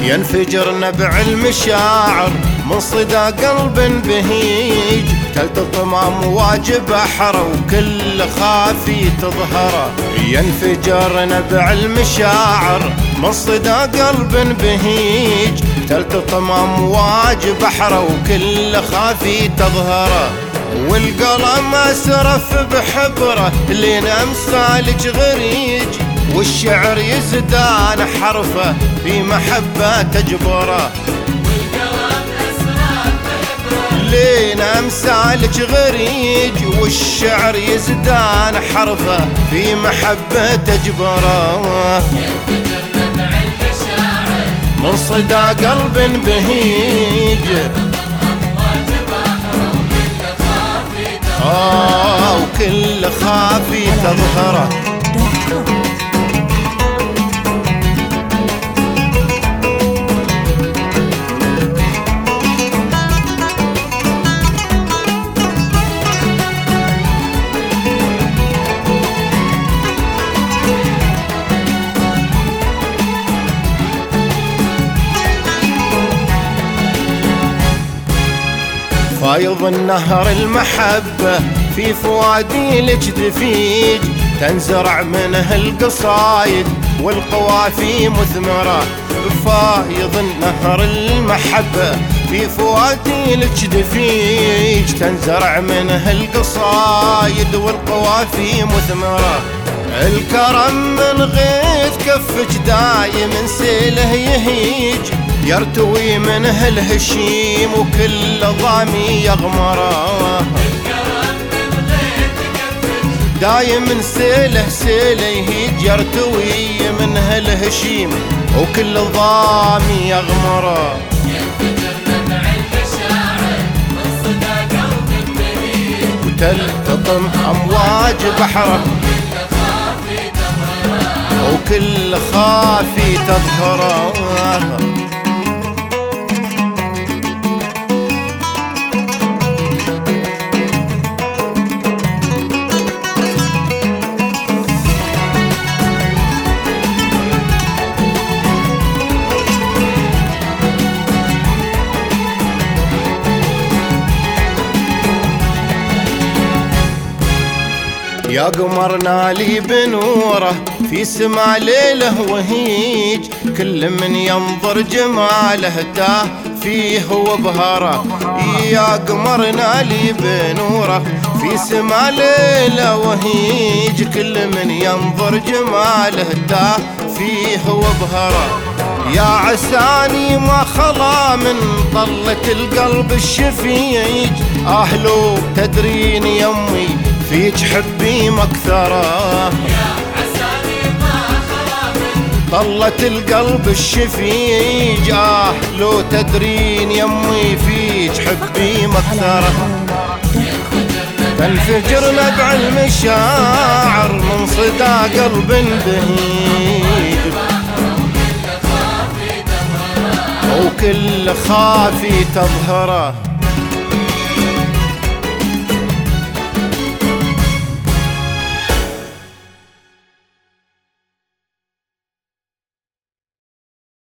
ينفجر نبع المشاعر من صدى قلب بهيج، تلتطم امواج بحر وكل خافي تظهره. ينفجر نبع المشاعر من صدى قلب بهيج، تلتطم امواج بحر وكل خافي تظهره. والقلم اسرف بحبره لين امثالك غريج، والشعر يزدان حرفه في محبه تجبره. لين امثالك غريج، والشعر يزدان حرفه في محبه تجبره. من صدى قلب بهيج، وكل خافي تظهره. فايض النهر المحبة في فوادي لك دفيج، تنزرع منه القصايد والقوافي مثمرة. فايض النهر المحبة في فوادي لك دفيج، تنزرع منه القصايد والقوافي مثمرة. الكرم من غيث كفك دايم سيله يهيج، يرتوي منه الهشيم وكل ضامي يغمره. دايم سيله سيله يهيج، يرتوي منه الهشيم وكل ضامي يغمره. وتلتطم امواج بحره وكل خافي تظهره. يا قمرنا لي بنوره في سما ليله وهيج، كل من ينظر جماله تاه فيه وبهره. يا قمرنا لي بنوره في سما ليله وهيج، كل من ينظر جماله تاه فيه وبهره. يا عساني ما خلا من طلة القلب الشفيج، لو تدرين يمي فيك حبي مكثره. يا عساني ما خلا من طلة القلب الشفيج، لو تدرين يمي فيك حبي مكثره. تنفجر نبع المشاعر من صدى قلب بهيج، وكل خافي تظهره.